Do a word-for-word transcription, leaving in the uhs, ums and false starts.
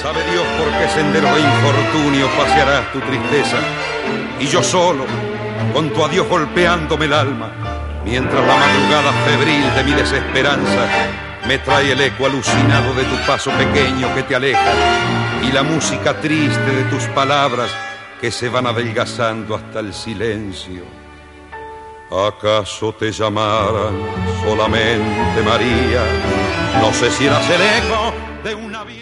Sabe Dios por qué sendero de infortunio pasearás tu tristeza. Y yo solo, con tu adiós golpeándome el alma, mientras la madrugada febril de mi desesperanza me trae el eco alucinado de tu paso pequeño que te aleja y la música triste de tus palabras que se van adelgazando hasta el silencio. ¿Acaso te llamaran solamente María? No sé si eras el eco de una vida.